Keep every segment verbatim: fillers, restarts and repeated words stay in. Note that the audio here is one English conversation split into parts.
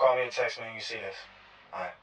Call me or text me when you see this. Alright.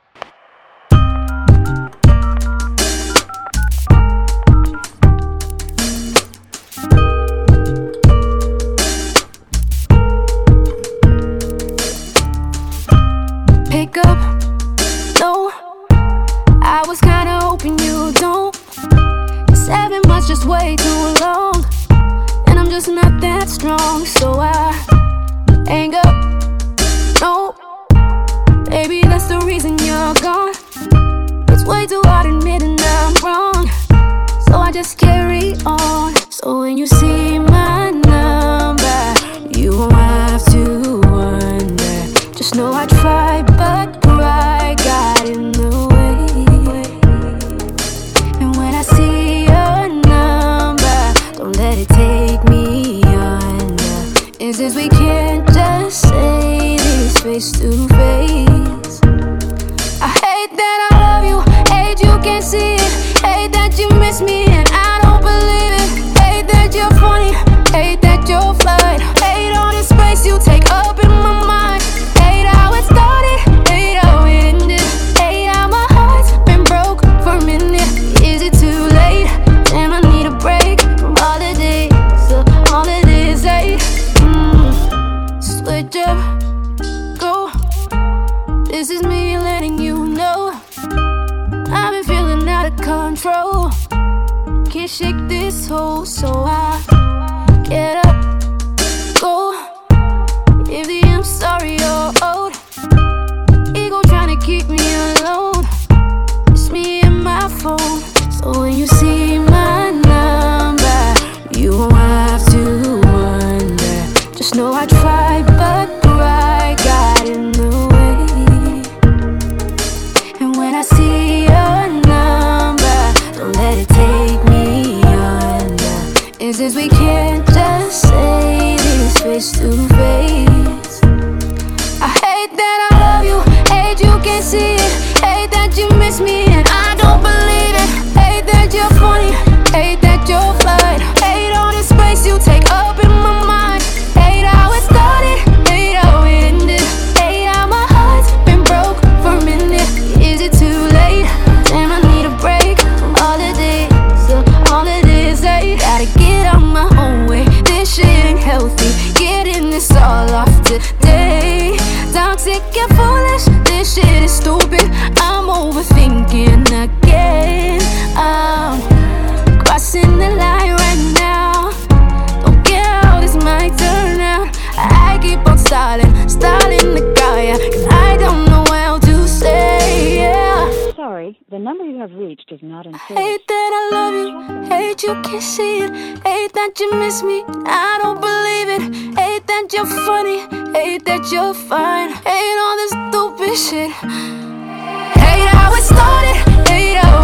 Pick up, no, I was kinda hoping you don't. Seven months just way too long, and I'm just not that strong, so I hang up, no. Baby, that's the reason you're gone. It's way too hard admitting I'm wrong, so I just carry on. So when you see my number, you won't have to wonder. Just know I tried, but pride got in the way. And when I see your number, don't let it take me under. Is this we can't just say this face to face. I hate that I love you, hate you can't see it. Hate that you miss me and I don't believe it. Hate that you're funny, hate that you're fine. Hate all the space you take up in my mind. Hate how it started, hate how it ended. Hate how my heart's been broke for a minute. Is it too late? Damn, I need a break from all the days, so all it is, hey. Mm. Switch up, go. This is me letting you know I've been feeling out of control. Can't shake this hole, so I get up, go. If the I'm sorry you're old, ego trying to keep me alone. It's me and my phone. So when you see my number, you won't have to wonder. Just know I tried, but pride got in the way. And when I see your number, don't let it take me under. Is this we can't just say this face to face. I hate that I love you, hate you can't see it. Hate that you miss me and I don't believe it. Hate that you're funny, hate that you're fine. Hate all the space you take up in my mind. Hate how it started, hate how it ended. Hate how my heart's been broke for a minute. Is it too late? Damn, I need a break from all the days, so all it is, hey. Gotta get out my own way, this shit ain't healthy. Getting this all off today. Toxic and foolish, this shit is stupid. I'm overthinking again. I'm crossing the line right now. Don't care how this might turn out. I keep on stalling, stalling the guy, cause I don't know what else to say, yeah. Sorry, the number you have reached is not in service. Hate that I love you, hate you can't see it. Hate that you miss me, I don't believe it. Hate that you're funny, hate that you're fine. Hate all this stupid shit. Hate how it started, hate how